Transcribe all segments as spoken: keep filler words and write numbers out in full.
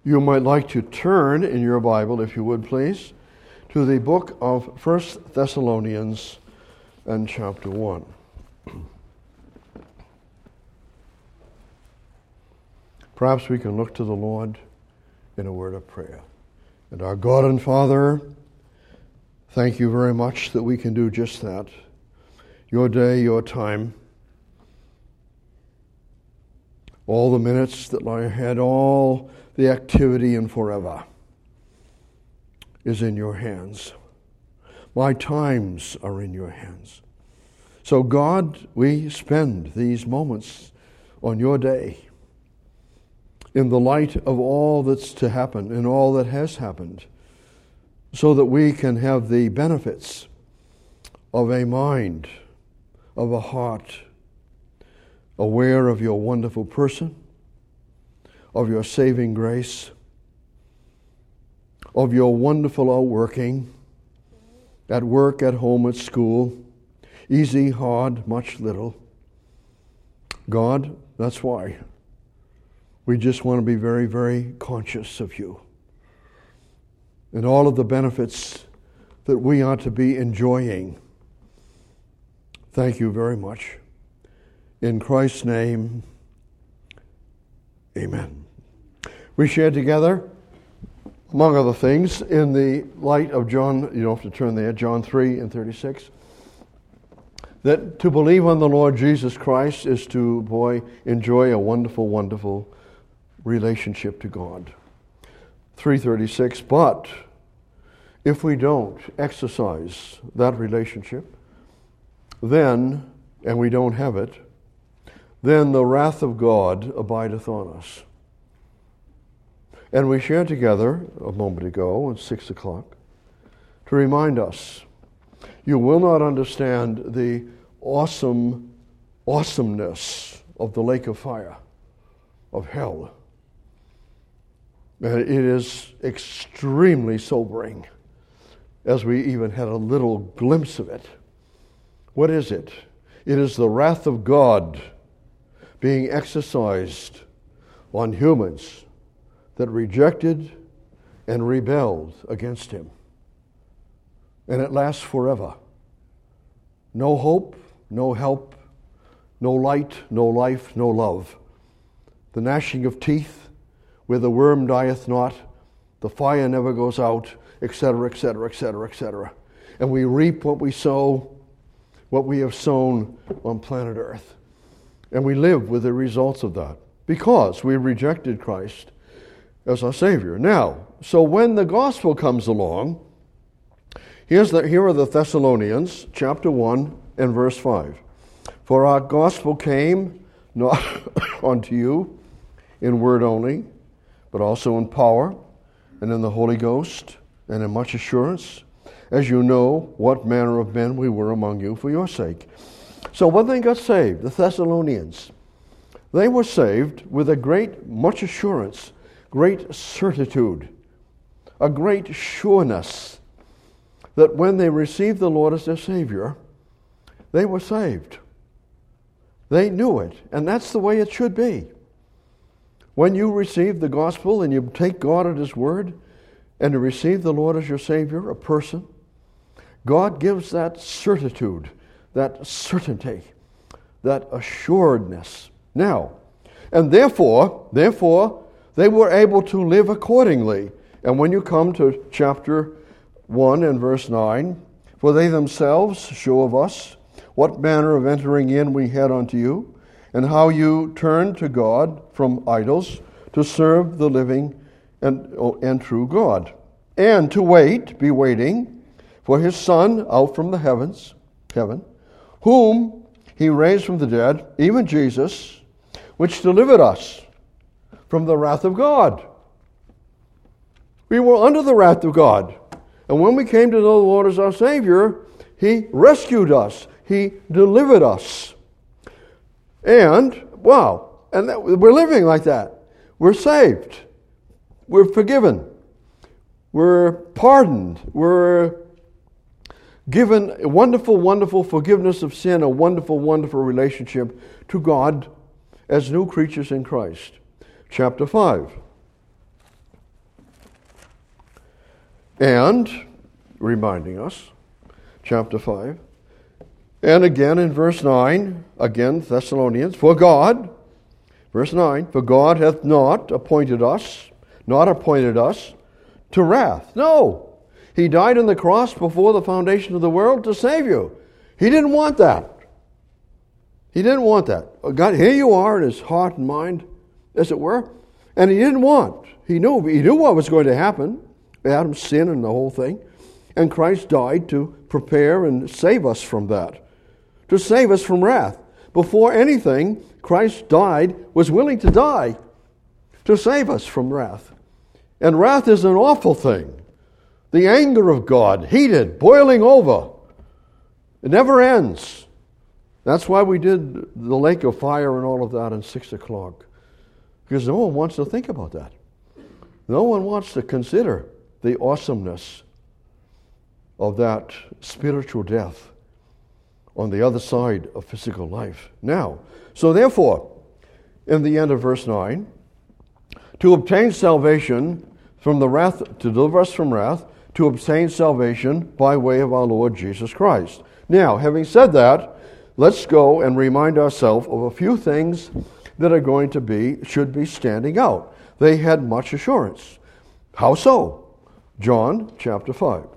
You might like to turn in your Bible, if you would please, to the book of First Thessalonians and chapter one. Perhaps we can look to the Lord in a word of prayer. And our God and Father, thank you very much that we can do just that. Your day, your time, all the minutes that lie ahead, all the activity and forever is in your hands. My times are in your hands. So God, we spend these moments on your day in the light of all that's to happen and all that has happened, so that we can have the benefits of a mind, of a heart, aware of your wonderful person, of your saving grace, of your wonderful outworking, at work, at home, at school, easy, hard, much, little. God, that's why we just want to be very, very conscious of you and all of the benefits that we ought to be enjoying. Thank you very much. In Christ's name, amen. We shared together, among other things, in the light of John, you don't have to turn there, John three and thirty-six, that to believe on the Lord Jesus Christ is to, boy, enjoy a wonderful, wonderful relationship to God. three thirty-six, but if we don't exercise that relationship, then, and we don't have it, then the wrath of God abideth on us. And we shared together a moment ago at six o'clock to remind us, you will not understand the awesome awesomeness of the lake of fire, of hell. And it is extremely sobering, as we even had a little glimpse of it. What is it? It is the wrath of God being exercised on humans that rejected and rebelled against him. And it lasts forever. No hope, no help, no light, no life, no love. The gnashing of teeth, where the worm dieth not, the fire never goes out, et cetera, et cetera, et cetera, et cetera. And we reap what we sow, what we have sown on planet Earth. And we live with the results of that because we rejected Christ as our Savior. Now, so when the gospel comes along, here's the, here are the Thessalonians, chapter one and verse five. For our gospel came not unto you in word only, but also in power and in the Holy Ghost and in much assurance, as you know what manner of men we were among you for your sake. So when they got saved, the Thessalonians, they were saved with a great much assurance, great certitude, a great sureness that when they received the Lord as their Savior, they were saved. They knew it, and that's the way it should be. When you receive the gospel and you take God at His word and you receive the Lord as your Savior, a person, God gives that certitude, that certainty, that assuredness. Now, and therefore, therefore, they were able to live accordingly. And when you come to chapter one and verse nine, for they themselves show of us what manner of entering in we had unto you, and how you turned to God from idols to serve the living and, and true God, and to wait, be waiting, for His Son out from the heavens, heaven, whom He raised from the dead, even Jesus, which delivered us from the wrath of God. We were under the wrath of God. And when we came to know the Lord as our Savior, He rescued us. He delivered us. And, wow, and that, we're living like that. We're saved. We're forgiven. We're pardoned. We're given a wonderful, wonderful forgiveness of sin, a wonderful, wonderful relationship to God as new creatures in Christ. Chapter five. And, reminding us, chapter five, and again in verse nine, again Thessalonians, for God, verse nine, for God hath not appointed us, not appointed us to wrath. No. He died on the cross before the foundation of the world to save you. He didn't want that. He didn't want that. God, here you are in his heart and mind, as it were, and he didn't want. He knew, he knew what was going to happen. Adam's sin and the whole thing. And Christ died to prepare and save us from that. To save us from wrath. Before anything, Christ died, was willing to die to save us from wrath. And wrath is an awful thing. The anger of God, heated, boiling over. It never ends. That's why we did the lake of fire and all of that in six o'clock. Because no one wants to think about that. No one wants to consider the awesomeness of that spiritual death on the other side of physical life. Now, so therefore, in the end of verse nine, to obtain salvation from the wrath, to deliver us from wrath, to obtain salvation by way of our Lord Jesus Christ. Now, having said that, let's go and remind ourselves of a few things that are going to be, should be standing out. They had much assurance. How so? John chapter five.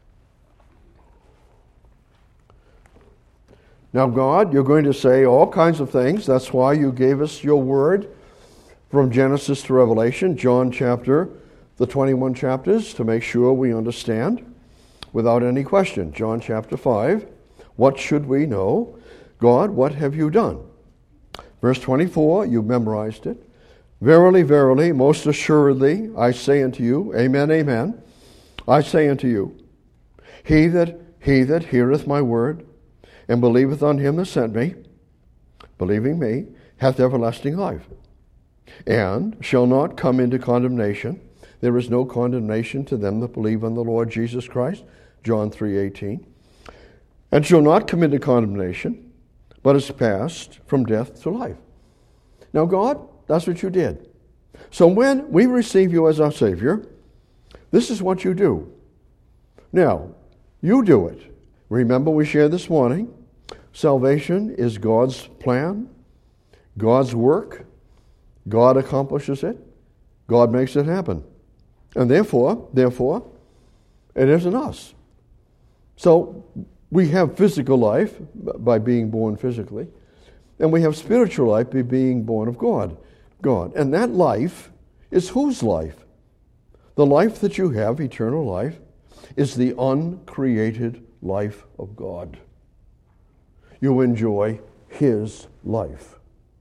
Now, God, you're going to say all kinds of things. That's why you gave us your word from Genesis to Revelation, John chapter, the twenty-one chapters, to make sure we understand without any question. John chapter five, what should we know? God, what have you done? Verse twenty-four, you've memorized it. Verily, verily, most assuredly, I say unto you, amen, amen, I say unto you, he that, he that heareth my word, and believeth on him that sent me, believing me, hath everlasting life, and shall not come into condemnation. There is no condemnation to them that believe on the Lord Jesus Christ, John three eighteen, and shall not come into condemnation, but is passed from death to life. Now, God, that's what you did. So when we receive you as our Savior, this is what you do. Now, you do it. Remember, we shared this morning, salvation is God's plan, God's work. God accomplishes it. God makes it happen. And therefore, therefore, it isn't us. So we have physical life by being born physically, and we have spiritual life by being born of God. God. And that life is whose life? The life that you have, eternal life, is the uncreated life of God. You enjoy his life.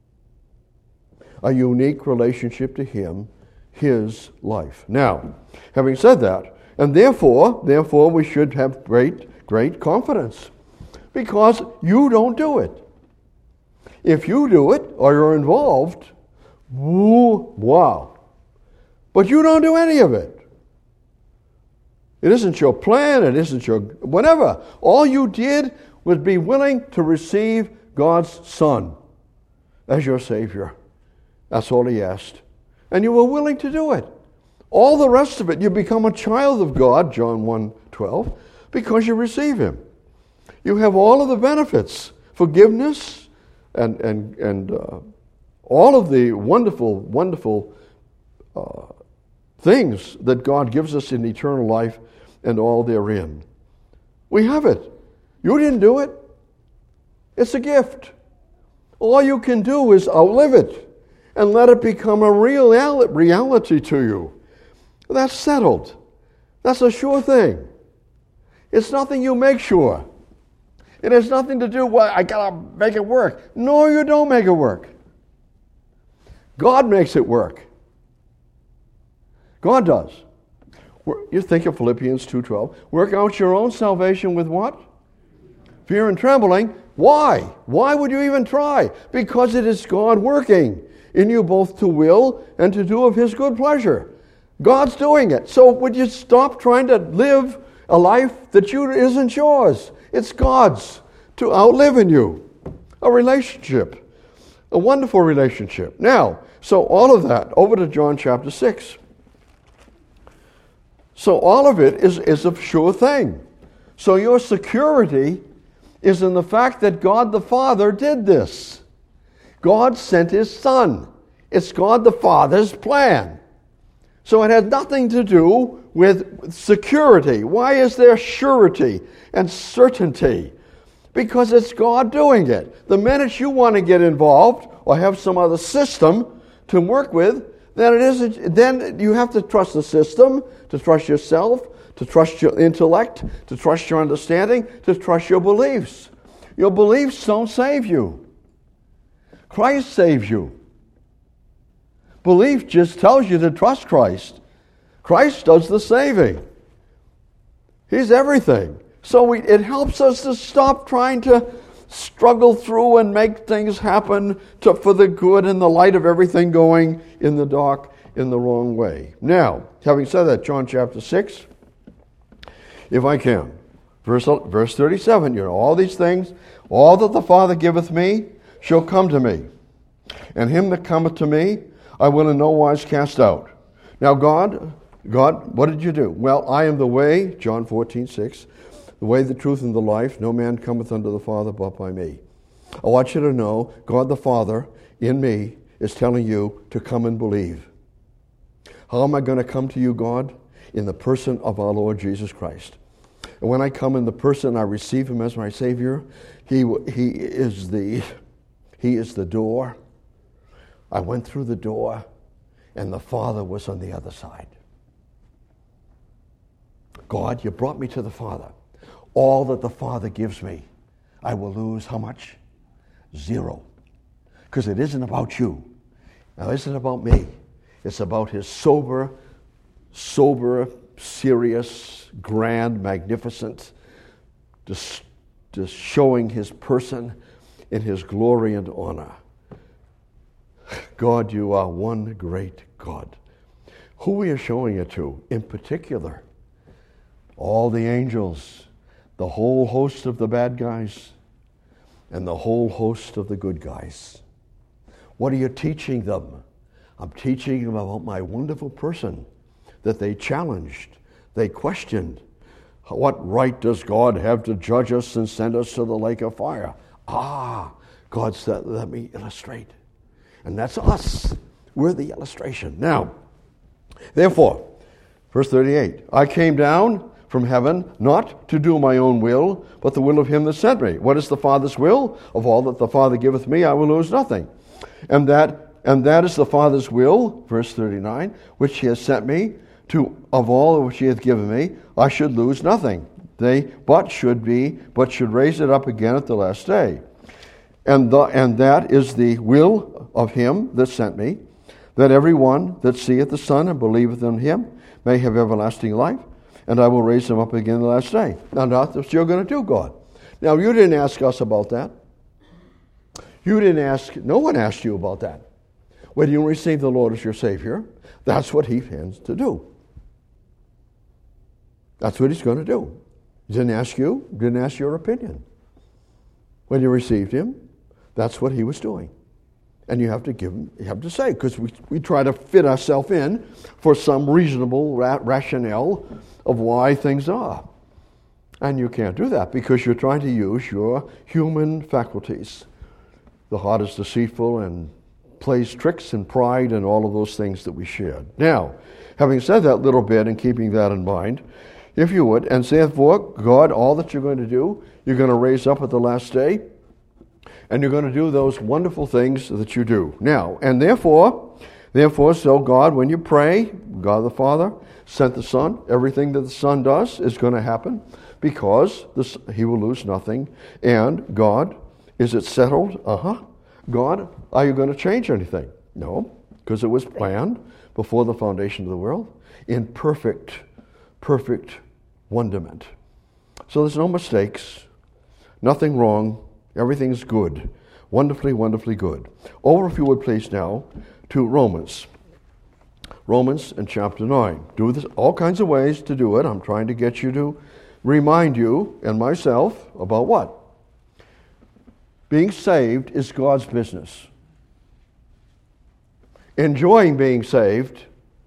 A unique relationship to him, his life. Now, having said that, and therefore, therefore we should have great, great confidence, because you don't do it. If you do it, or you're involved, woo, wow. But you don't do any of it. It isn't your plan, it isn't your whatever. All you did was be willing to receive God's Son as your Savior. That's all he asked. And you were willing to do it. All the rest of it, you become a child of God, John one twelve, because you receive him. You have all of the benefits, forgiveness, and and and uh, all of the wonderful, wonderful uh, things that God gives us in eternal life and all therein. We have it. You didn't do it. It's a gift. All you can do is outlive it and let it become a real reality to you. That's settled. That's a sure thing. It's nothing you make sure. It has nothing to do with, well, I gotta make it work. No, you don't make it work. God makes it work. God does. You think of Philippians two twelve. Work out your own salvation with what? Fear and trembling. Why? Why would you even try? Because it is God working in you both to will and to do of his good pleasure. God's doing it. So would you stop trying to live a life that you isn't yours? It's God's to outlive in you. A relationship. A wonderful relationship. Now, so all of that, over to John chapter six. So all of it is, is a sure thing. So your security is in the fact that God the Father did this. God sent His Son. It's God the Father's plan. So it has nothing to do with security. Why is there surety and certainty? Because it's God doing it. The minute you want to get involved or have some other system to work with, then it isn't. Then you have to trust the system, to trust yourself, to trust your intellect, to trust your understanding, to trust your beliefs. Your beliefs don't save you. Christ saves you. Belief just tells you to trust Christ. Christ does the saving. He's everything. So we, it helps us to stop trying to struggle through and make things happen to, for the good in the light of everything going in the dark in the wrong way. Now, having said that, John chapter six, if I can, verse, verse thirty-seven, you know, all these things, all that the Father giveth me shall come to me, and him that cometh to me I will in no wise cast out. Now God, God, what did you do? Well, I am the way, John fourteen six, the way, the truth, and the life. No man cometh unto the Father but by me. I want you to know, God the Father in me is telling you to come and believe. How am I going to come to you, God? In the person of our Lord Jesus Christ. And when I come in the person, I receive Him as my Savior. He, he is the, He is the door. I went through the door, and the Father was on the other side. God, you brought me to the Father. All that the Father gives me, I will lose how much? Zero. Because it isn't about you. Now, it isn't about me. It's about His sober, sober, serious, grand, magnificent, just, just showing His person in His glory and honor. God, you are one great God. Who are you showing it to in particular? All the angels, the whole host of the bad guys, and the whole host of the good guys. What are you teaching them? I'm teaching them about my wonderful person that they challenged, they questioned. What right does God have to judge us and send us to the lake of fire? Ah, God said, let me illustrate. And that's us. We're the illustration. Now, therefore, verse thirty-eight, I came down from heaven not to do my own will, but the will of Him that sent me. What is the Father's will? Of all that the Father giveth me, I will lose nothing. And that and that is the Father's will, verse thirty-nine, which He has sent me, to of all which He hath given me, I should lose nothing. They but should be, but should raise it up again at the last day. And the, and that is the will of Him that sent me, that every one that seeth the Son and believeth in Him may have everlasting life, and I will raise him up again the last day. Now, that's what you're going to do, God. Now, you didn't ask us about that. You didn't ask, no one asked you about that. When you receive the Lord as your Savior, that's what He intends to do. That's what He's going to do. He didn't ask you, didn't ask your opinion. When you received Him, that's what He was doing. And you have to give Him, you have to say, because we, we try to fit ourselves in for some reasonable ra- rationale of why things are. And you can't do that because you're trying to use your human faculties. The heart is deceitful and plays tricks and pride and all of those things that we shared. Now, having said that little bit and keeping that in mind, if you would, and therefore, God, all that you're going to do, you're going to raise up at the last day, and you're going to do those wonderful things that you do. Now, and therefore, therefore, so God, when you pray, God the Father sent the Son, everything that the Son does is going to happen because this, He will lose nothing. And God, is it settled? Uh-huh. God, are you going to change anything? No, because it was planned before the foundation of the world in perfect, perfect wonderment. So there's no mistakes, nothing wrong, everything's good, wonderfully, wonderfully good. Over, if you would please now, to Romans. Romans in chapter nine. Do this all kinds of ways to do it. I'm trying to get you to remind you and myself about what? Being saved is God's business. Enjoying being saved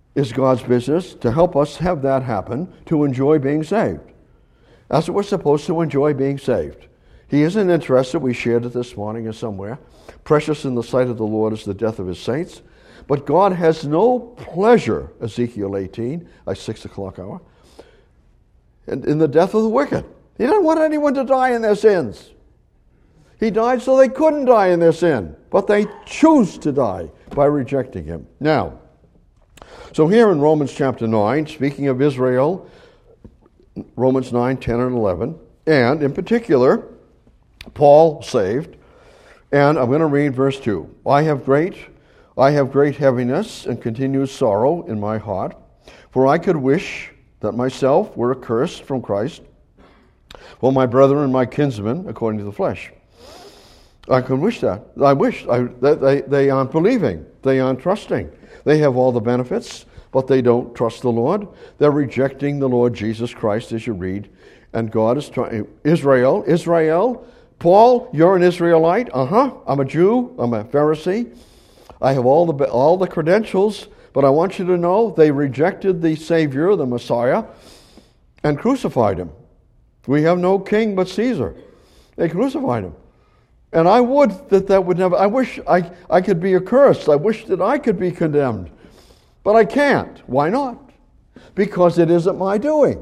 is God's business to help us have that happen, to enjoy being saved. That's what we're supposed to enjoy, being saved. He isn't interested, we shared it this morning or somewhere, precious in the sight of the Lord is the death of his saints. But God has no pleasure, Ezekiel eighteen, a six o'clock hour, in, in the death of the wicked. He doesn't want anyone to die in their sins. He died so they couldn't die in their sin, but they choose to die by rejecting him. Now, so here in Romans chapter nine, speaking of Israel, Romans nine, ten, and eleven, and in particular, Paul saved, and I'm going to read verse two. I have great, I have great heaviness and continued sorrow in my heart, for I could wish that myself were accursed from Christ, for my brethren and my kinsmen, according to the flesh. I could wish that. I wish I, that they, they aren't believing. They aren't trusting. They have all the benefits, but they don't trust the Lord. They're rejecting the Lord Jesus Christ, as you read. And God is trying. Israel, Israel, Paul, you're an Israelite. Uh-huh. I'm a Jew. I'm a Pharisee. I have all the all the credentials, but I want you to know they rejected the Savior, the Messiah, and crucified him. We have no king but Caesar. They crucified him. And I would that that would never, I wish I, I could be accursed. I wish that I could be condemned. But I can't. Why not? Because it isn't my doing.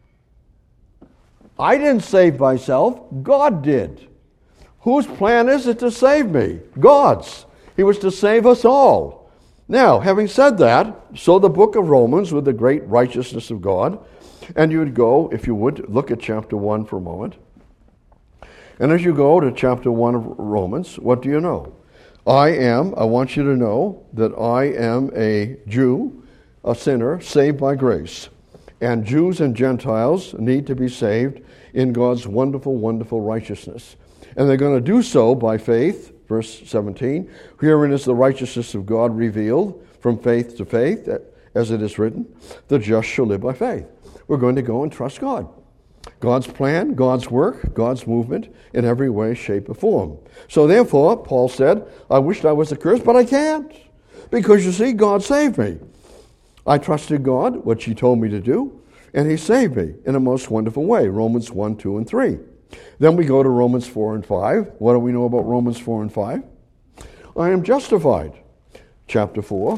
I didn't save myself. God did. Whose plan is it to save me? God's. He was to save us all. Now, having said that, so the book of Romans with the great righteousness of God, and you would go, if you would, look at chapter one for a moment. And as you go to chapter one of Romans, what do you know? I am, I want you to know that I am a Jew, a sinner, saved by grace. And Jews and Gentiles need to be saved in God's wonderful, wonderful righteousness. And they're going to do so by faith, verse seventeen. Herein is the righteousness of God revealed from faith to faith, as it is written, the just shall live by faith. We're going to go and trust God. God's plan, God's work, God's movement in every way, shape, or form. So therefore, Paul said, I wished I was accursed, but I can't. Because you see, God saved me. I trusted God, what he told me to do, and he saved me in a most wonderful way. Romans one, two, and three. Then we go to Romans four and five. What do we know about Romans four and five? I am justified. Chapter four.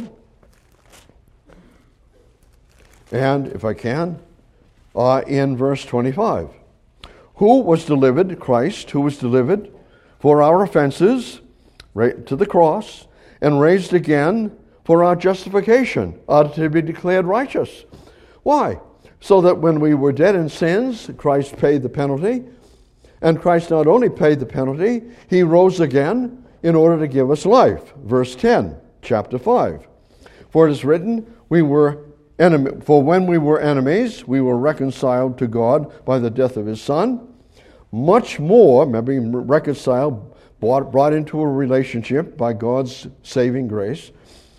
And if I can, Uh, in verse twenty-five. Who was delivered, Christ, who was delivered for our offenses, right to the cross, and raised again for our justification, uh, to be declared righteous. Why? So that when we were dead in sins, Christ paid the penalty, and Christ not only paid the penalty, he rose again in order to give us life. Verse ten, chapter five. For it is written, we were Enemy, for when we were enemies, we were reconciled to God by the death of his Son. Much more, remember, reconciled, brought, brought into a relationship by God's saving grace.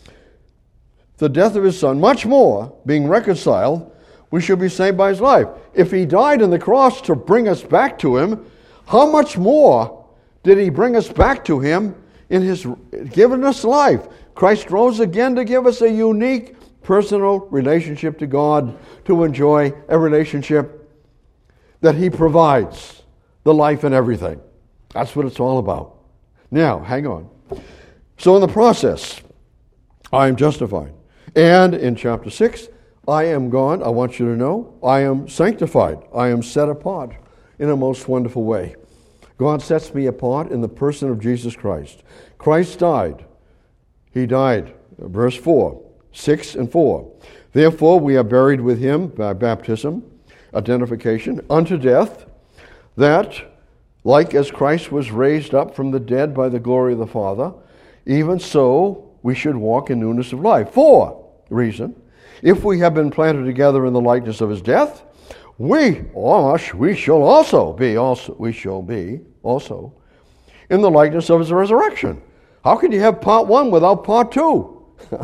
The death of his Son, much more, being reconciled, we should be saved by his life. If he died on the cross to bring us back to him, how much more did he bring us back to him in his giving us life? Christ rose again to give us a unique personal relationship to God, to enjoy a relationship that he provides, the life and everything. That's what it's all about. Now, hang on. So in the process, I am justified. And in chapter six, I am gone. I want you to know, I am sanctified. I am set apart in a most wonderful way. God sets me apart in the person of Jesus Christ. Christ died. He died. Verse four. Six and four. Therefore we are buried with him by baptism, identification, unto death, that, like as Christ was raised up from the dead by the glory of the Father, even so we should walk in newness of life. For, reason, if we have been planted together in the likeness of his death, we, or we shall also be, also we shall be also in the likeness of his resurrection. How can you have part one without part two?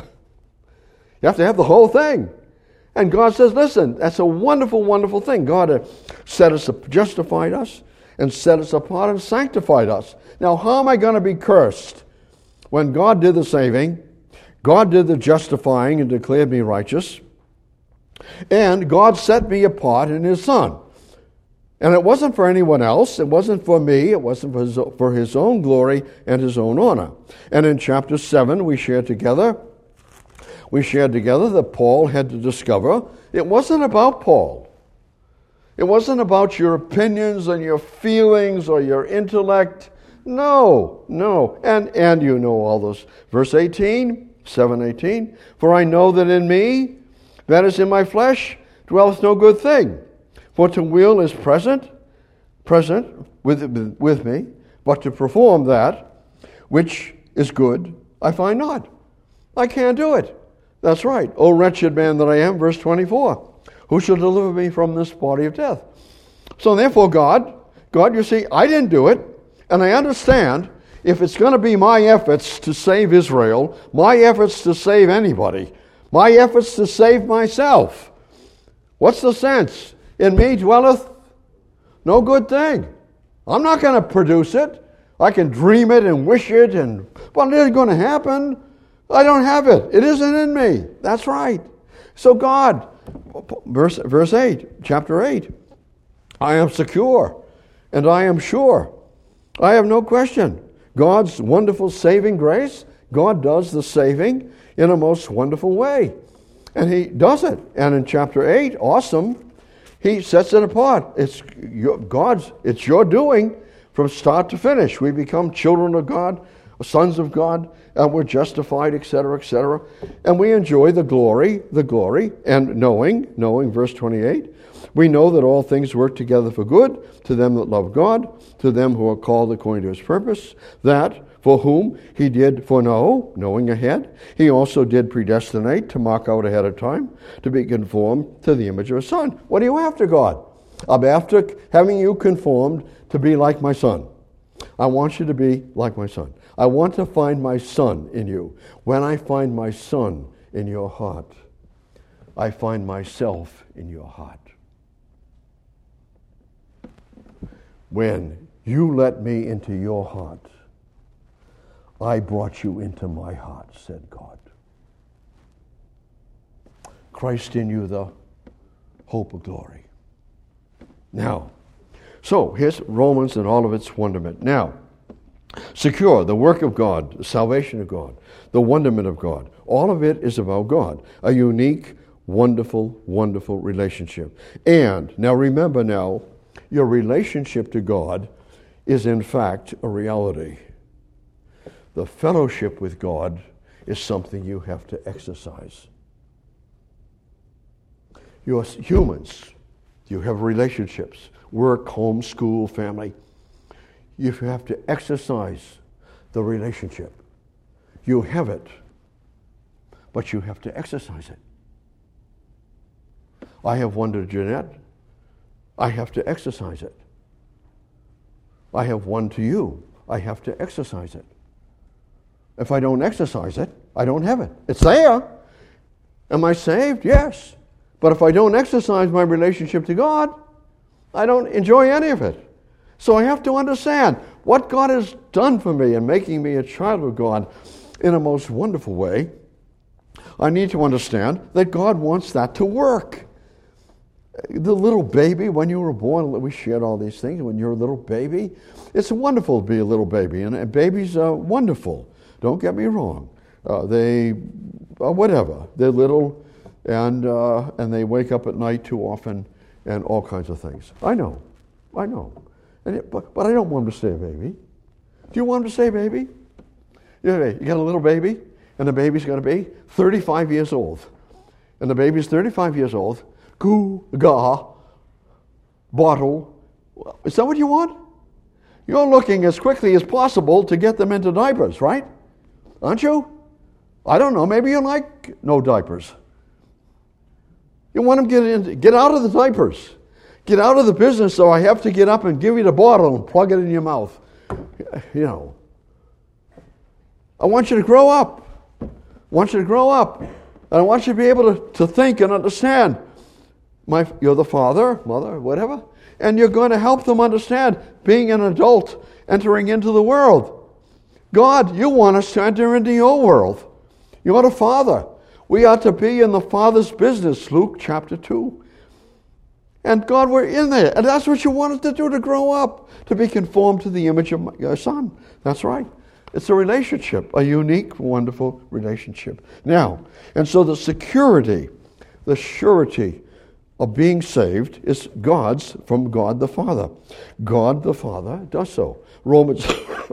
You have to have the whole thing. And God says, listen, that's a wonderful, wonderful thing. God has set us up, justified us, and set us apart and sanctified us. Now, how am I going to be cursed? When God did the saving, God did the justifying and declared me righteous. And God set me apart in His Son. And it wasn't for anyone else. It wasn't for me. It wasn't for his, for his own glory and His own honor. And in chapter seven, we shared together, we shared together that Paul had to discover it wasn't about Paul. It wasn't about your opinions and your feelings or your intellect. No, no. And, and you know all those. Verse eighteen, seven eighteen. For I know that in me, that is in my flesh, dwelleth no good thing. For to will is present, present with, with me, but to perform that which is good, I find not. I can't do it. That's right. O wretched man that I am, verse twenty-four. Who shall deliver me from this body of death? So therefore, God, God, you see, I didn't do it, and I understand if it's going to be my efforts to save Israel, my efforts to save anybody, my efforts to save myself, what's the sense? In me dwelleth no good thing. I'm not going to produce it. I can dream it and wish it, and but it isn't going to happen. I don't have it. It isn't in me. That's right. So God, verse, verse eight, chapter eight, I am secure and I am sure. I have no question. God's wonderful saving grace, God does the saving in a most wonderful way. And He does it. And in chapter eight, awesome, He sets it apart. It's your, God's, it's your doing from start to finish. We become children of God, sons of God, and we're justified, et cetera, et cetera. And we enjoy the glory, the glory, and knowing, knowing, verse twenty-eight, we know that all things work together for good to them that love God, to them who are called according to His purpose, that for whom He did foreknow, knowing ahead, He also did predestinate to mark out ahead of time, to be conformed to the image of His Son. What are you after, God? I'm after having you conformed to be like my Son. I want you to be like my Son. I want to find my Son in you. When I find my Son in your heart, I find myself in your heart. When you let me into your heart, I brought you into my heart, said God. Christ in you, the hope of glory. Now, so here's Romans and all of its wonderment. Now, secure, the work of God, the salvation of God, the wonderment of God. All of it is about God. A unique, wonderful, wonderful relationship. And now remember now, your relationship to God is in fact a reality. The fellowship with God is something you have to exercise. You're humans. You have relationships, work, home, school, family. You have to exercise the relationship. You have it, but you have to exercise it. I have one to Jeanette. I have to exercise it. I have one to you. I have to exercise it. If I don't exercise it, I don't have it. It's there. Am I saved? Yes. But if I don't exercise my relationship to God, I don't enjoy any of it. So I have to understand what God has done for me in making me a child of God in a most wonderful way. I need to understand that God wants that to work. The little baby, when you were born, we shared all these things. When you're a little baby, it's wonderful to be a little baby, and, and babies are wonderful. Don't get me wrong. Uh, they, uh, whatever, they're little, and uh, and they wake up at night too often, and all kinds of things. I know, I know, and it, but but I don't want them to stay a baby. Do you want them to stay a baby? You know, you got a little baby, and the baby's going to be thirty-five years old, and the baby's thirty-five years old. Goo, ga, bottle. Is that what you want? You're looking as quickly as possible to get them into diapers, right? Aren't you? I don't know. Maybe you like no diapers. You want them to get in, get out of the diapers. Get out of the business, so I have to get up and give you the bottle and plug it in your mouth. You know. I want you to grow up. I want you to grow up. And I want you to be able to, to think and understand. My, you're the father, mother, whatever, and you're going to help them understand being an adult, entering into the world. God, you want us to enter into your world. You are a father. We are to be in the Father's business, Luke chapter two. And God, we're in there. And that's what you want us to do, to grow up, to be conformed to the image of your Son. That's right. It's a relationship, a unique, wonderful relationship. Now, and so the security, the surety of being saved is God's, from God the Father. God the Father does so. Romans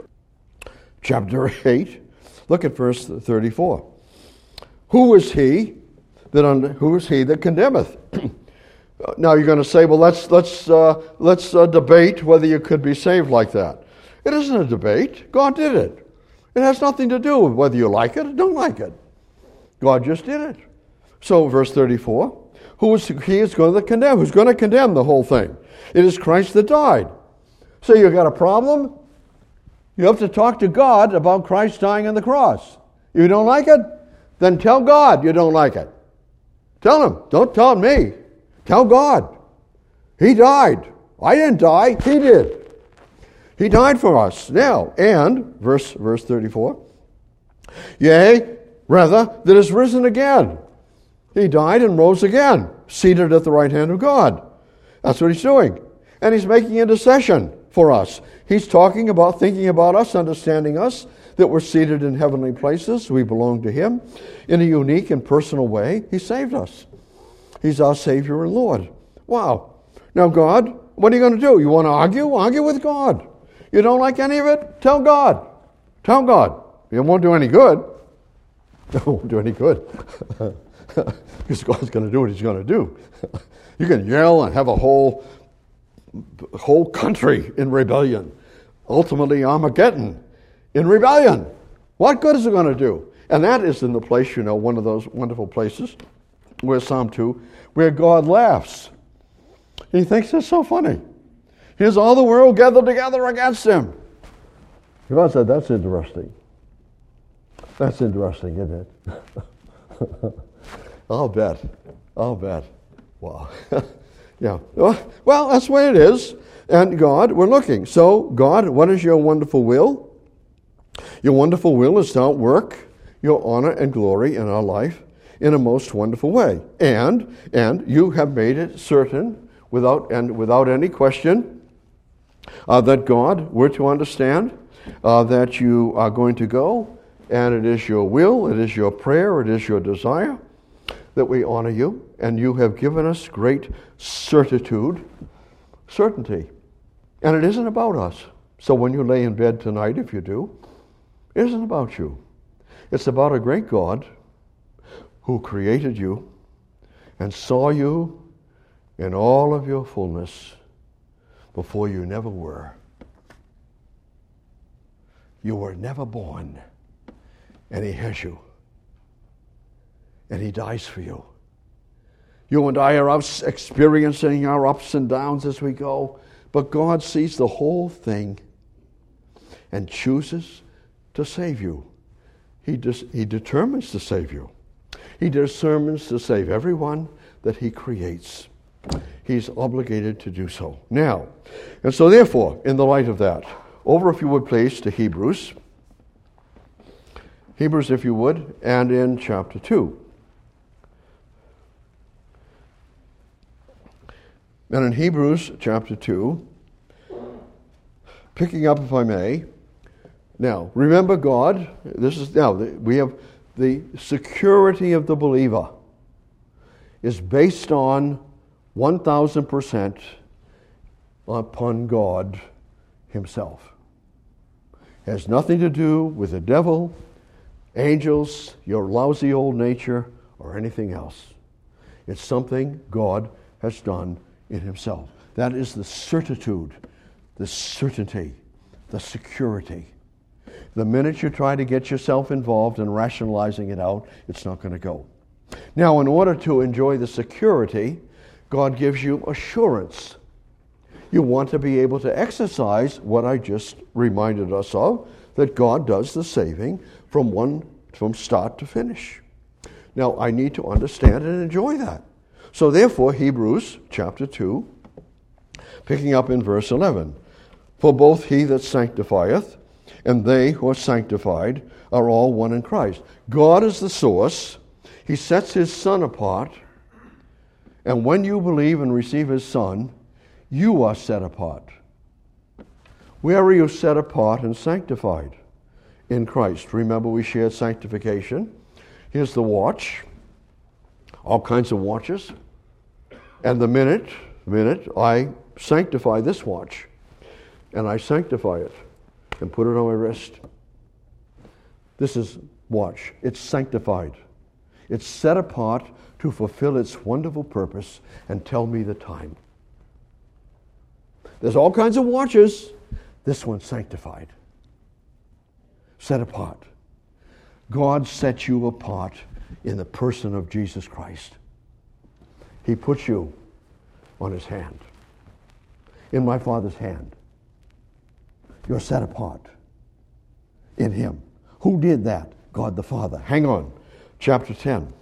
chapter eight, look at verse thirty-four. Who is he that under, who is he that condemneth? Now you're going to say, well, let's let's uh, let's uh, debate whether you could be saved like that. It isn't a debate. God did it. It has nothing to do with whether you like it or don't like it. God just did it. So verse thirty-four, who is he is going to condemn? Who's going to condemn the whole thing? It is Christ that died. So you got a problem? You have to talk to God about Christ dying on the cross. If you don't like it, then tell God you don't like it. Tell him. Don't tell me. Tell God. He died. I didn't die. He did. He died for us. Now, and, verse, verse thirty-four, yea, rather, that is risen again. He died and rose again, seated at the right hand of God. That's what he's doing. And he's making intercession for us. He's talking about, thinking about us, understanding us, that we're seated in heavenly places. We belong to him. In a unique and personal way, he saved us. He's our Savior and Lord. Wow. Now, God, what are you going to do? You want to argue? Argue with God. You don't like any of it? Tell God. Tell God. It won't do any good. It won't do any good. Because God's going to do what he's going to do. You can yell and have a whole, whole country in rebellion. Ultimately, Armageddon in rebellion. What good is it going to do? And that is in the place, you know, one of those wonderful places where Psalm two, where God laughs. He thinks it's so funny. Here's all the world gathered together against him. God said, that's interesting. That's interesting, isn't it? I'll bet. I'll bet. Wow. Yeah. Well, that's the way it is. And God, we're looking. So, God, what is your wonderful will? Your wonderful will is to outwork your honor and glory in our life in a most wonderful way. And and you have made it certain, without and without any question, uh, that God, we're to understand uh, that you are going to go, and it is your will, it is your prayer, it is your desire that we honor you, and you have given us great certitude, certainty. And it isn't about us. So when you lay in bed tonight, if you do, it isn't about you. It's about a great God who created you and saw you in all of your fullness before you never were. You were never born, and he has you. And he dies for you. You and I are out experiencing our ups and downs as we go, but God sees the whole thing and chooses to save you. He, dis- he determines to save you. He determines to save everyone that he creates. He's obligated to do so. Now, and so therefore, in the light of that, over, if you would please, to Hebrews. Hebrews, if you would, and in chapter two. And in Hebrews chapter two, picking up, if I may, now, remember God, this is now, we have the security of the believer is based on one thousand percent upon God himself. It has nothing to do with the devil, angels, your lousy old nature, or anything else. It's something God has done in himself. That is the certitude, the certainty, the security. The minute you try to get yourself involved in rationalizing it out, it's not going to go. Now, in order to enjoy the security, God gives you assurance. You want to be able to exercise what I just reminded us of, that God does the saving from one from start to finish. Now, I need to understand and enjoy that. So therefore, Hebrews chapter two, picking up in verse eleven, for both he that sanctifieth and they who are sanctified are all one in Christ. God is the source. He sets his Son apart, and when you believe and receive his Son, you are set apart. Where are you set apart and sanctified? In Christ. Remember, we shared sanctification. Here's the watch. All kinds of watches. And the minute, minute, I sanctify this watch. And I sanctify it and put it on my wrist. This is watch. It's sanctified. It's set apart to fulfill its wonderful purpose and tell me the time. There's all kinds of watches. This one's sanctified. Set apart. God set you apart in the person of Jesus Christ. He put you on his hand. In my Father's hand. You're set apart in him. Who did that? God the Father. Hang on. Chapter ten.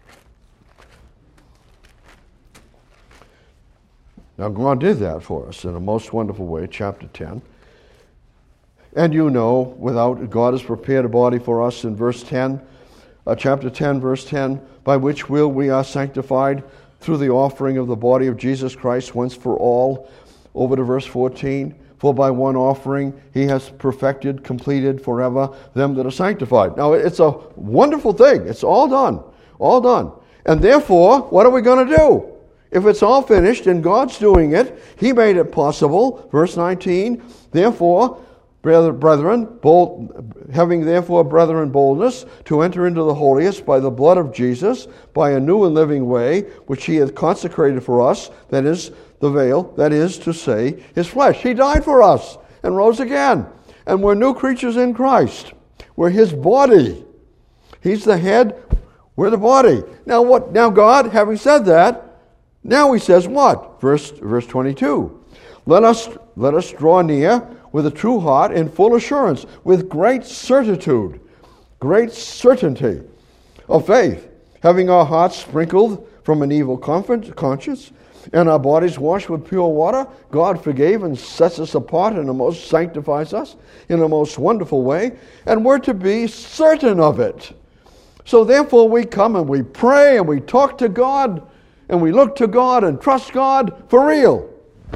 Now God did that for us in a most wonderful way. Chapter ten. And you know, without God has prepared a body for us in verse ten, uh, chapter ten, verse ten, by which will we are sanctified through the offering of the body of Jesus Christ once for all. Over to verse fourteen, for by one offering he has perfected, completed forever them that are sanctified. Now it's a wonderful thing. It's all done. All done. And therefore, what are we going to do? If it's all finished and God's doing it, he made it possible. Verse nineteen, therefore, Brethren, bold, having therefore, brethren, boldness to enter into the holiest by the blood of Jesus, by a new and living way, which he hath consecrated for us, that is, the veil, that is to say, his flesh. He died for us and rose again. And we're new creatures in Christ. We're his body. He's the head, we're the body. Now what? Now God, having said that, now he says what? Verse, verse twenty-two. Let us, let us draw near with a true heart in full assurance, with great certitude, great certainty of faith, having our hearts sprinkled from an evil conscience, and our bodies washed with pure water. God forgave and sets us apart and the most sanctifies us in a most wonderful way, and we're to be certain of it. So therefore we come and we pray and we talk to God, and we look to God and trust God for real.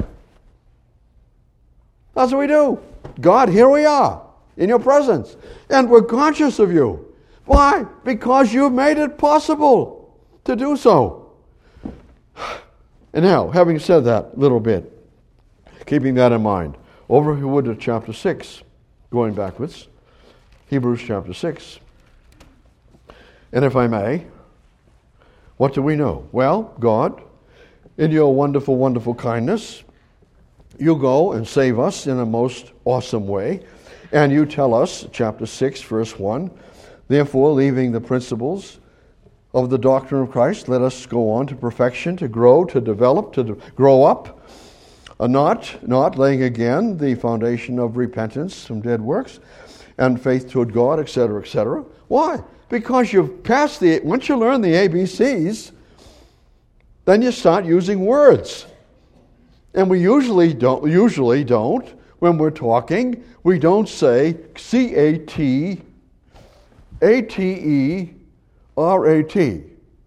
That's what we do. God, here we are in your presence. And we're conscious of you. Why? Because you've made it possible to do so. And now, having said that little bit, keeping that in mind, over to chapter six, going backwards, Hebrews chapter six. And if I may, what do we know? Well, God, in your wonderful, wonderful kindness, you go and save us in a most awesome way. And you tell us, chapter six, verse one, therefore, leaving the principles of the doctrine of Christ, let us go on to perfection, to grow, to develop, to de- grow up, uh, not, not laying again the foundation of repentance from dead works and faith toward God, et cetera, et cetera. Why? Because you've passed the, once you learn the A B Cs, then you start using words. And we usually don't, usually don't, when we're talking, we don't say C A T, A T E, R A T.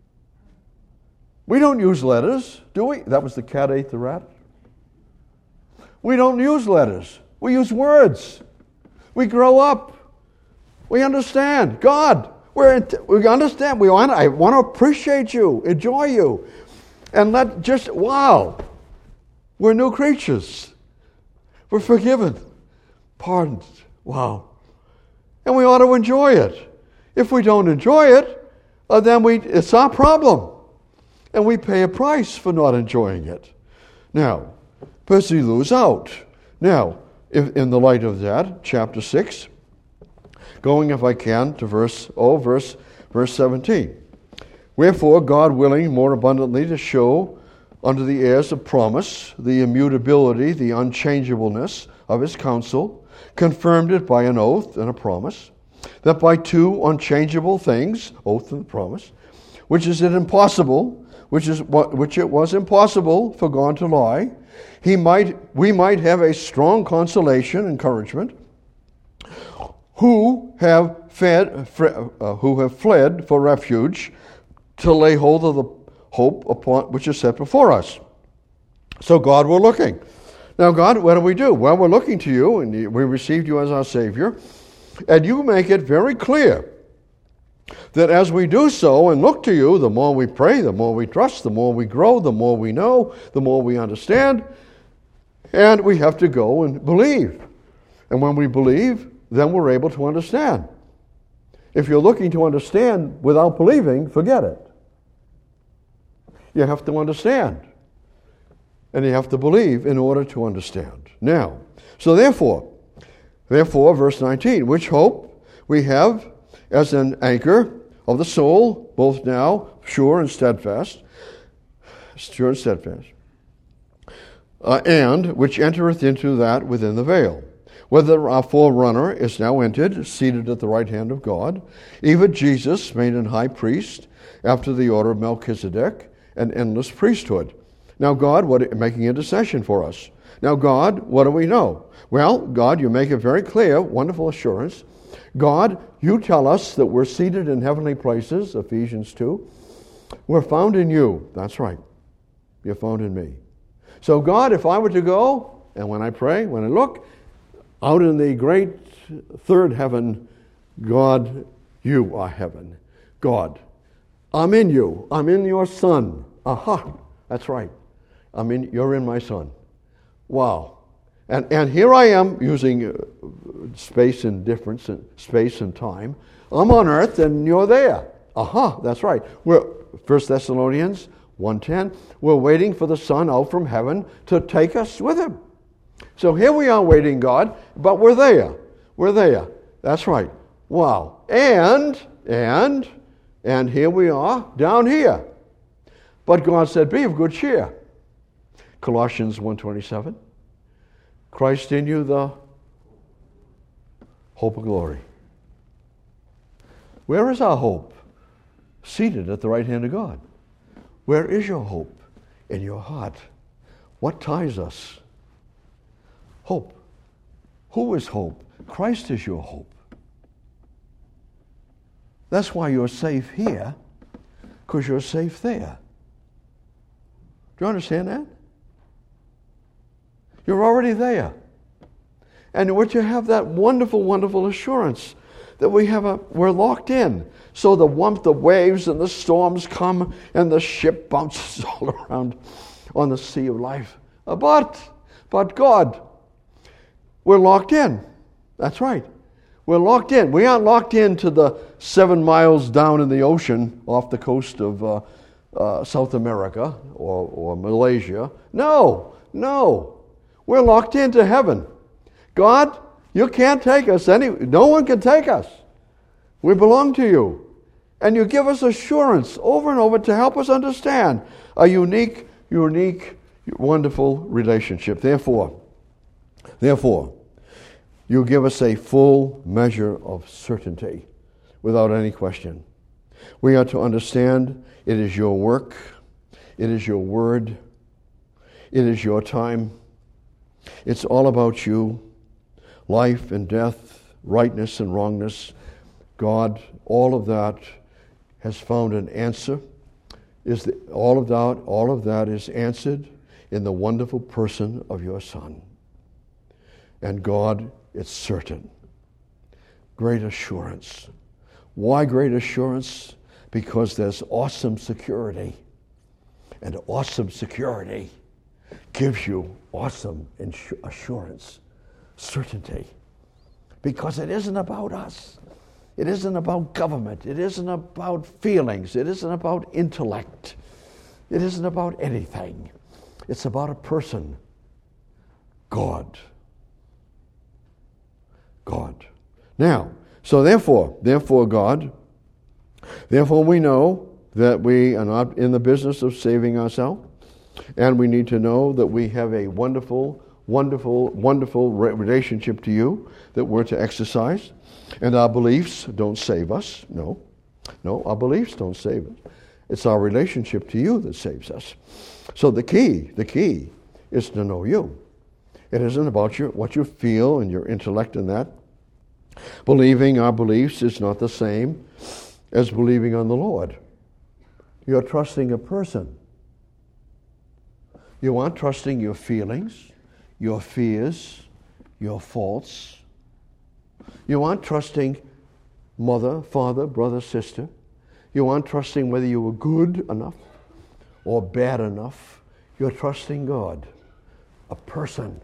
We don't use letters, do we? That was the cat ate the rat. We don't use letters. We use words. We grow up. We understand. God, we're, we understand. We want, I want to appreciate you, enjoy you. And let just, wow. We're new creatures. We're forgiven, pardoned. Wow. And we ought to enjoy it. If we don't enjoy it, uh, then we it's our problem. And we pay a price for not enjoying it. Now, Percy lose out. Now, if, in the light of that, chapter six, going, if I can, to verse, oh, verse, verse seventeen. Wherefore, God willing more abundantly to show unto the heirs of promise the immutability, the unchangeableness of his counsel, confirmed it by an oath and a promise, that by two unchangeable things, oath and promise, which is it impossible, which is which it was impossible for God to lie, he might we might have a strong consolation, encouragement, who have fed, uh, who have fled for refuge to lay hold of the hope upon which is set before us. So God, we're looking. Now, God, what do we do? Well, we're looking to you, and we received you as our Savior, and you make it very clear that as we do so and look to you, the more we pray, the more we trust, the more we grow, the more we know, the more we understand, and we have to go and believe. And when we believe, then we're able to understand. If you're looking to understand without believing, forget it. You have to understand. And you have to believe in order to understand. Now, so therefore, therefore, verse nineteen, which hope we have as an anchor of the soul, both now sure and steadfast, sure and steadfast, uh, and which entereth into that within the veil, whether our forerunner is now entered, seated at the right hand of God, even Jesus made an high priest after the order of Melchizedek, an endless priesthood. Now, God, what making intercession for us. Now, God, what do we know? Well, God, you make it very clear, wonderful assurance. God, you tell us that we're seated in heavenly places, Ephesians two. We're found in you. That's right. You're found in me. So, God, if I were to go, and when I pray, when I look, out in the great third heaven, God, you are heaven. God, I'm in you. I'm in your Son. Aha, that's right. I mean, you're in my Son. Wow. And and here I am using uh, space and difference, and space and time. I'm on earth and you're there. Aha, that's right. We're First Thessalonians one ten. We're waiting for the Son out from heaven to take us with him. So here we are waiting, God, but we're there. We're there. That's right. Wow. And, and, and here we are down here. But God said, be of good cheer. Colossians one twenty-seven. Christ in you, the hope of glory. Where is our hope? Seated at the right hand of God. Where is your hope? In your heart. What ties us? Hope. Who is hope? Christ is your hope. That's why you're safe here, because you're safe there. Do you understand that? You're already there. And we're to have that wonderful, wonderful assurance that we have a, we're locked in. So the warmth, the waves and the storms come and the ship bounces all around on the sea of life. But, but God, we're locked in. That's right. We're locked in. We aren't locked into the seven miles down in the ocean off the coast of uh, uh, South America or, or Malaysia. No, no. We're locked into heaven. God, you can't take us. Any, no one can take us. We belong to you. And you give us assurance over and over to help us understand a unique, unique, wonderful relationship. Therefore, therefore, you give us a full measure of certainty without any question. We are to understand it is your work, it is your word, it is your time. It's all about you, life and death, rightness and wrongness. God, all of that has found an answer. Is the, all of that, all of that is answered in the wonderful person of your Son. And God, it's certain. Great assurance. Why great assurance? Because there's awesome security. And awesome security gives you awesome assurance, certainty. Because it isn't about us. It isn't about government. It isn't about feelings. It isn't about intellect. It isn't about anything. It's about a person. God. God. Now, so therefore, therefore God, therefore we know that we are not in the business of saving ourselves. And we need to know that we have a wonderful, wonderful, wonderful relationship to you that we're to exercise. And our beliefs don't save us. No. No, our beliefs don't save us. It's our relationship to you that saves us. So the key, the key is to know you. It isn't about your what you feel and your intellect and that. Believing our beliefs is not the same as believing on the Lord. You're trusting a person. You aren't trusting your feelings, your fears, your faults. You aren't trusting mother, father, brother, sister. You aren't trusting whether you were good enough or bad enough. You're trusting God, a person.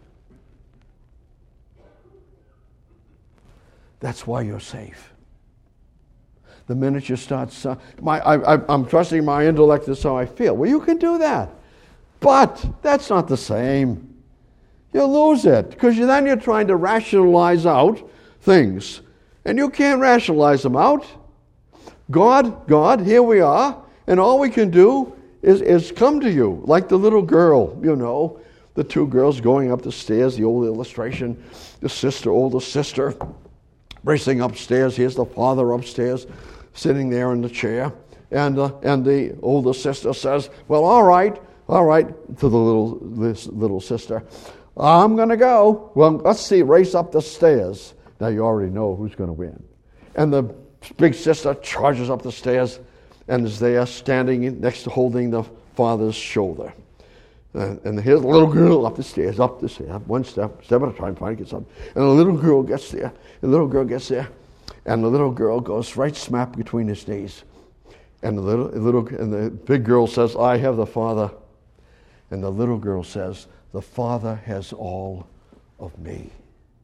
That's why you're safe. The minute you start, my, I, I, I'm trusting my intellect, that's how I feel. Well, you can do that. But that's not the same. You lose it, because you, then you're trying to rationalize out things. And you can't rationalize them out. God, God, here we are, and all we can do is, is come to you, like the little girl, you know, the two girls going up the stairs, the old illustration, the sister, older sister, racing upstairs. Here's the father upstairs, sitting there in the chair. And uh, and the older sister says, well, all right, all right, to the little this little sister, I'm going to go. Well, let's see, race up the stairs. Now you already know who's going to win. And the big sister charges up the stairs and is there standing next to holding the father's shoulder. And, and here's the little girl up the stairs, up the stairs, one step, step at a time, finally gets up. And the little girl gets there, the little girl gets there, and the little girl goes right smack between his knees. And the little, little, and the big girl says, I have the Father. And the little girl says, the Father has all of me.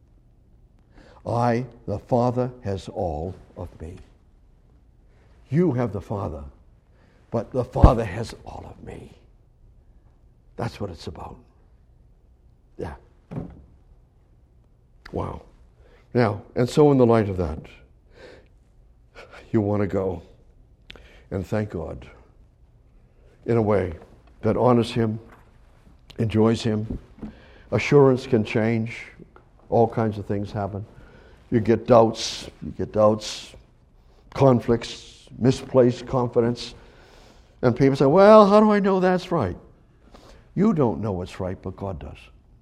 I, the Father, has all of me. You have the Father, but the Father has all of me. That's what it's about. Yeah. Wow. Now, and so in the light of that, you want to go and thank God in a way that honors Him, enjoys Him. Assurance can change. All kinds of things happen. You get doubts. You get doubts, conflicts, misplaced confidence. And people say, well, how do I know that's right? You don't know what's right, but God does.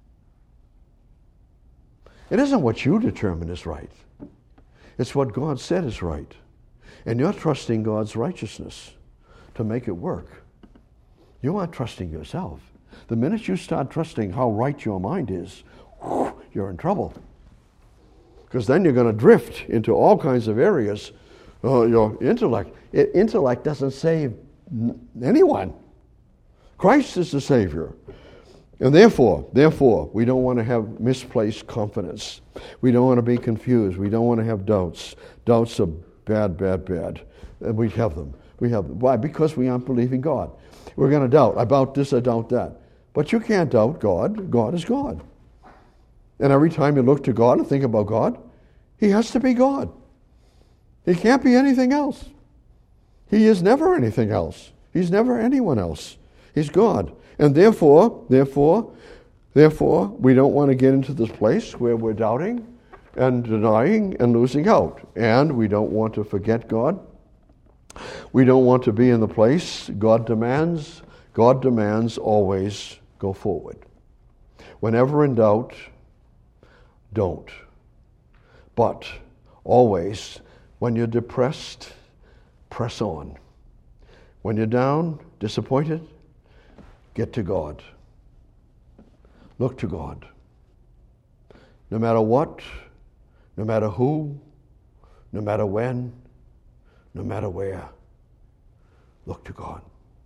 It isn't what you determine is right. It's what God said is right. And you're trusting God's righteousness to make it work. You aren't trusting yourself. The minute you start trusting how right your mind is, whew, you're in trouble. Because then you're going to drift into all kinds of areas. Uh, your intellect. It, intellect doesn't save n- anyone. Christ is the Savior. And therefore, therefore, we don't want to have misplaced confidence. We don't want to be confused. We don't want to have doubts. Doubts are bad, bad, bad. And we have them. We have them. Why? Because we aren't believing God. We're going to doubt. About this, I doubt that. But you can't doubt God. God is God. And every time you look to God and think about God, He has to be God. He can't be anything else. He is never anything else. He's never anyone else. He's God. And therefore, therefore, therefore, we don't want to get into this place where we're doubting and denying and losing out. And we don't want to forget God. We don't want to be in the place God demands. God demands always go forward. Whenever in doubt, don't. But always, when you're depressed, press on. When you're down, disappointed, get to God. Look to God. No matter what, no matter who, no matter when, no matter where, look to God.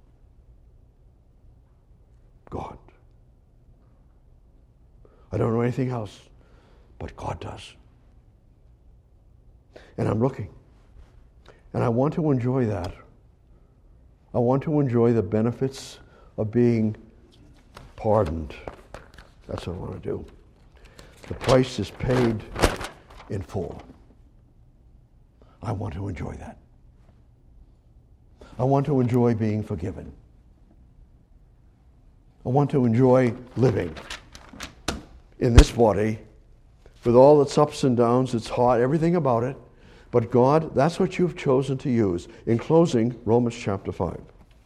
God. I don't know anything else, but God does. And I'm looking. And I want to enjoy that. I want to enjoy the benefits of being pardoned. That's what I want to do. The price is paid in full. I want to enjoy that. I want to enjoy being forgiven. I want to enjoy living in this body with all its ups and downs, its hard, everything about it. But God, that's what you've chosen to use. In closing, Romans chapter five.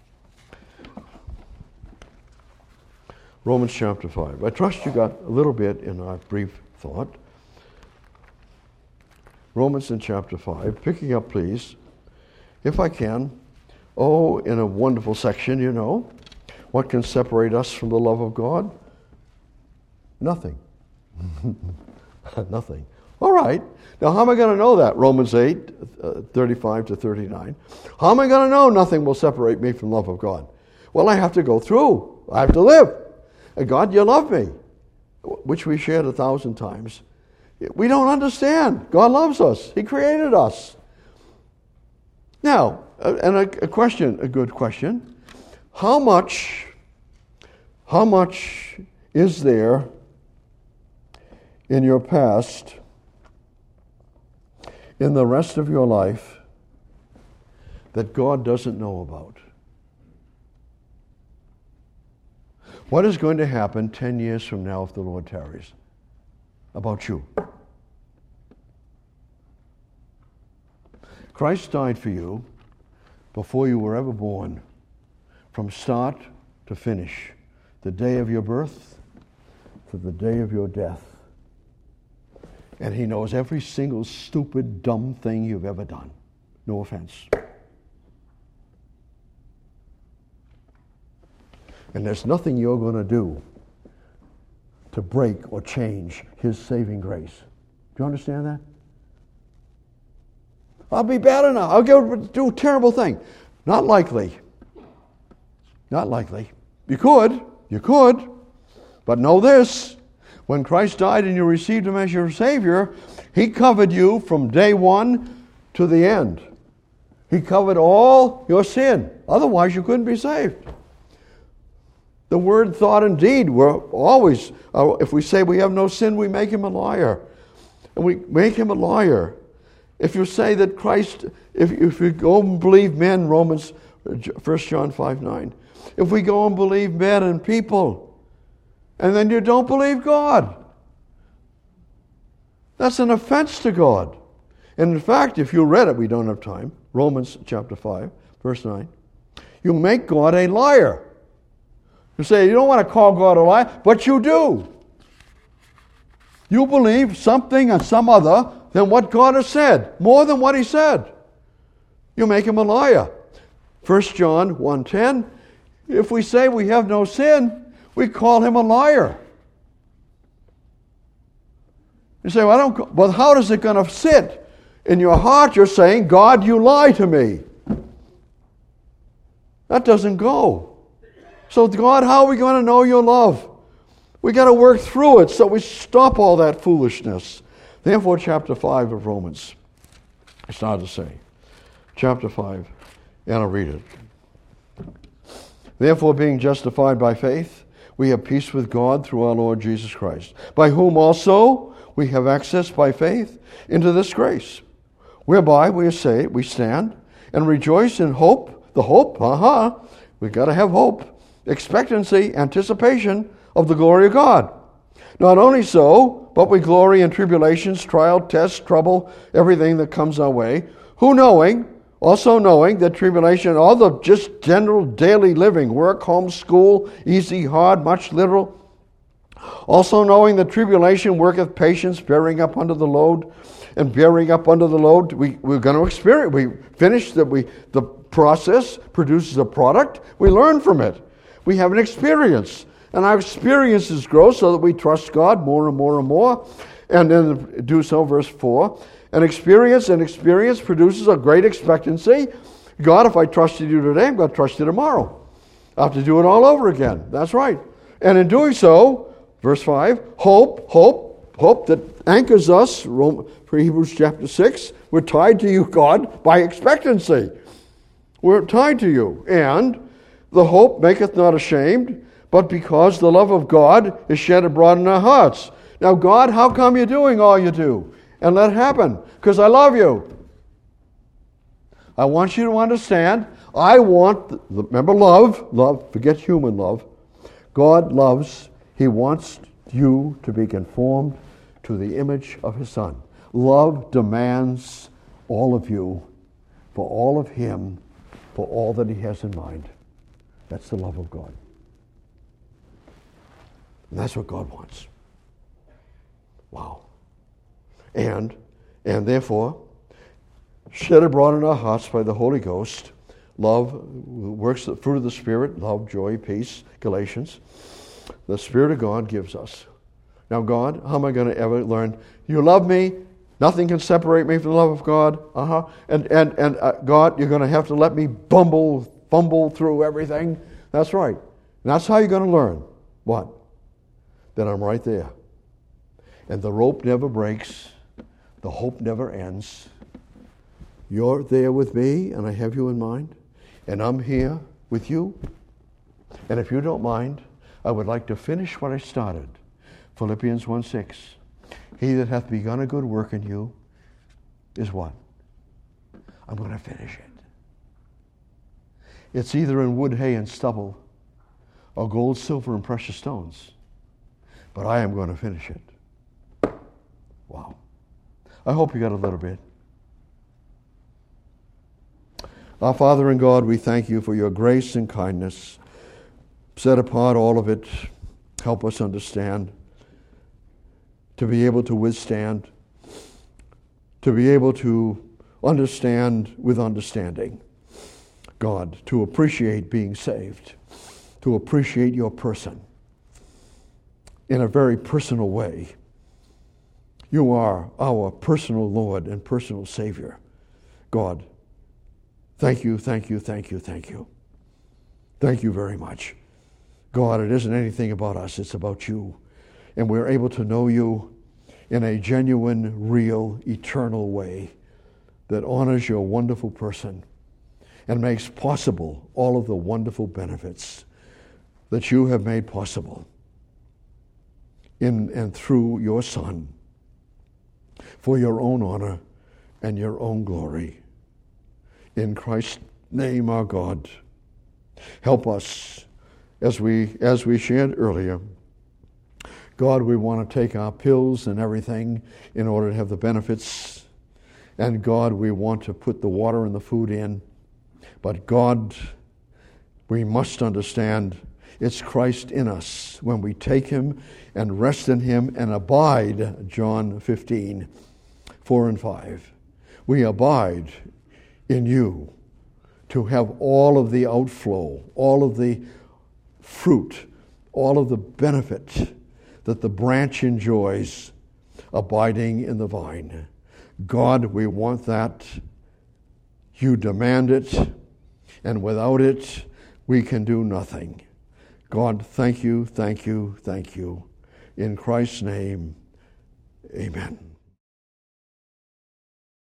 Romans chapter five. I trust you got a little bit in our brief thought. Romans in chapter five, picking up, please, if I can. Oh, in a wonderful section, you know. What can separate us from the love of God? Nothing. Nothing. All right. Now, how am I going to know that? Romans eight, uh, thirty-five to thirty-nine. How am I going to know nothing will separate me from the love of God? Well, I have to go through. I have to live. And God, you love me, which we shared a thousand times. We don't understand. God loves us. He created us. Now, and a, a question, a good question. How much, how much is there in your past, in the rest of your life, that God doesn't know about? What is going to happen ten years from now if the Lord tarries? About you. Christ died for you before you were ever born, from start to finish, the day of your birth to the day of your death. And he knows every single stupid, dumb thing you've ever done. No offense. And there's nothing you're going to do to break or change his saving grace. Do you understand that? I'll be bad enough. I'll go do a terrible thing. Not likely. Not likely. You could. You could. But know this. When Christ died and you received him as your Savior, he covered you from day one to the end. He covered all your sin. Otherwise, you couldn't be saved. The word, thought, and deed were always, uh, if we say we have no sin, we make him a liar. And we make him a liar. If you say that Christ, if, if you go and believe men, Romans, First John five nine, if we go and believe men and people, and then you don't believe God, that's an offense to God. And in fact, if you read it, we don't have time, Romans chapter five, verse nine, you make God a liar. You say, you don't want to call God a liar, but you do. You believe something and some other than what God has said, more than what he said. You make him a liar. First John one ten, if we say we have no sin, we call him a liar. You say, well, I don't, well, how is it going to sit? In your heart, you're saying, God, you lie to me. That doesn't go. So, God, how are we going to know your love? We got to work through it so we stop all that foolishness. Therefore, chapter five of Romans, it's hard to say. Chapter five, and I'll read it. Therefore, being justified by faith, we have peace with God through our Lord Jesus Christ, by whom also we have access by faith into this grace, whereby we are saved, we stand, and rejoice in hope. The hope, uh-huh, we've got to have hope, expectancy, anticipation of the glory of God. Not only so, but we glory in tribulations, trial, tests, trouble, everything that comes our way, who knowing, also knowing that tribulation, all the just general daily living, work, home, school, easy, hard, much literal, also knowing that tribulation worketh patience, bearing up under the load, and bearing up under the load, we, we're going to experience, we finish the, we, the process, produces a product, we learn from it. We have an experience. And our experiences grow so that we trust God more and more and more. And then do so, verse four. An experience, and experience produces a great expectancy. God, if I trusted you today, I'm going to trust you tomorrow. I'll have to do it all over again. That's right. And in doing so, verse five, hope, hope, hope that anchors us, for Hebrews chapter six, we're tied to you, God, by expectancy. We're tied to you. And the hope maketh not ashamed, but because the love of God is shed abroad in our hearts. Now, God, how come you're doing all you do? And let it happen. Because I love you. I want you to understand, I want, remember love, love, forget human love. God loves, he wants you to be conformed to the image of his Son. Love demands all of you, for all of him, for all that he has in mind. That's the love of God. And that's what God wants. Wow. And And therefore, shed abroad in our hearts by the Holy Ghost, love, works the fruit of the Spirit, love, joy, peace, Galatians, the Spirit of God gives us. Now, God, how am I going to ever learn? You love me. Nothing can separate me from the love of God. Uh-huh. And, and, and uh, God, you're going to have to let me bumble, fumble through everything. That's right. And that's how you're going to learn. What? That I'm right there. And the rope never breaks. The hope never ends. You're there with me, and I have you in mind. And I'm here with you. And if you don't mind, I would like to finish what I started. Philippians one six. He that hath begun a good work in you is what? I'm going to finish it. It's either in wood, hay, and stubble, or gold, silver, and precious stones. But I am going to finish it. Wow. I hope you got a little bit. Our Father in God, we thank you for your grace and kindness. Set apart all of it. Help us understand. To be able to withstand. To be able to understand with understanding. God, to appreciate being saved. To appreciate your person. In a very personal way. You are our personal Lord and personal Savior. God, thank you, thank you, thank you, thank you. Thank you very much. God, it isn't anything about us, it's about you. And we're able to know you in a genuine, real, eternal way that honors your wonderful person and makes possible all of the wonderful benefits that you have made possible in and through your Son for your own honor and your own glory. In Christ's name, our God, help us as we as we shared earlier. God, we want to take our pills and everything in order to have the benefits. And God, we want to put the water and the food in. But God, we must understand it's Christ in us when we take him and rest in him and abide, John fifteen, four and five. We abide in you to have all of the outflow, all of the fruit, all of the benefit that the branch enjoys abiding in the vine. God, we want that. You demand it, and without it, we can do nothing. God, thank you, thank you, thank you. In Christ's name, amen.